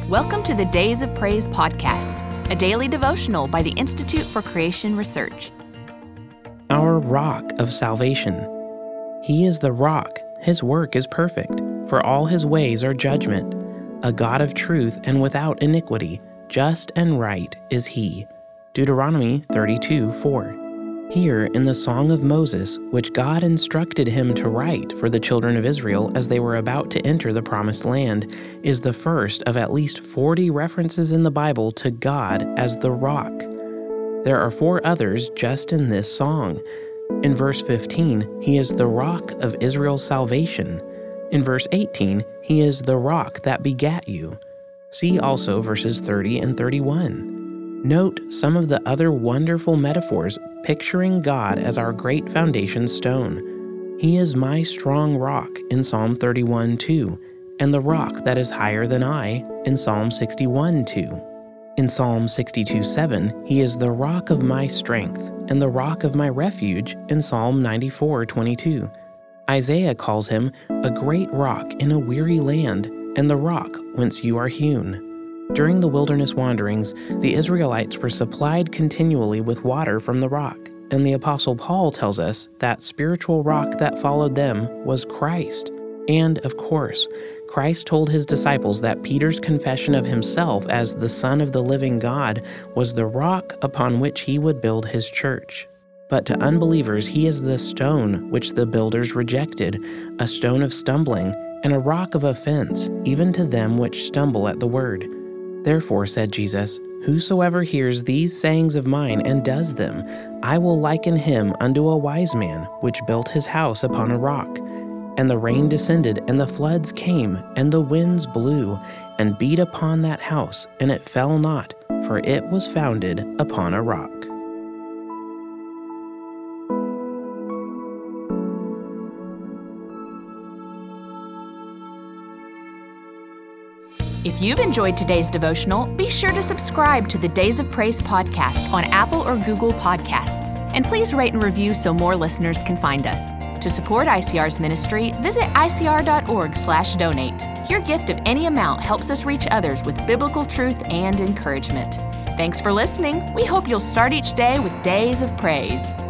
Welcome to the Days of Praise podcast, a daily devotional by the Institute for Creation Research. Our rock of salvation. He is the rock. His work is perfect, for all his ways are judgment. A God of truth and without iniquity, just and right is he. Deuteronomy 32:4. Here in the Song of Moses, which God instructed him to write for the children of Israel as they were about to enter the Promised Land, is the first of at least 40 references in the Bible to God as the rock. There are 4 others just in this song. In verse 15, he is the rock of Israel's salvation. In verse 18, he is the rock that begat you. See also verses 30 and 31. Note some of the other wonderful metaphors picturing God as our great foundation stone. He is my strong rock in Psalm 31:2, and the rock that is higher than I in Psalm 61:2. In Psalm 62:7, he is the rock of my strength and the rock of my refuge in Psalm 94:22. Isaiah calls him a great rock in a weary land and the rock whence you are hewn. During the wilderness wanderings, the Israelites were supplied continually with water from the rock, and the Apostle Paul tells us that spiritual rock that followed them was Christ. And, of course, Christ told his disciples that Peter's confession of himself as the Son of the living God was the rock upon which he would build his church. But to unbelievers he is the stone which the builders rejected, a stone of stumbling, and a rock of offense, even to them which stumble at the word. Therefore, said Jesus, whosoever hears these sayings of mine and does them, I will liken him unto a wise man, which built his house upon a rock. And the rain descended, and the floods came, and the winds blew, and beat upon that house, and it fell not, for it was founded upon a rock. If you've enjoyed today's devotional, be sure to subscribe to the Days of Praise podcast on Apple or Google Podcasts. And please rate and review so more listeners can find us. To support ICR's ministry, visit icr.org/donate. Your gift of any amount helps us reach others with biblical truth and encouragement. Thanks for listening. We hope you'll start each day with Days of Praise.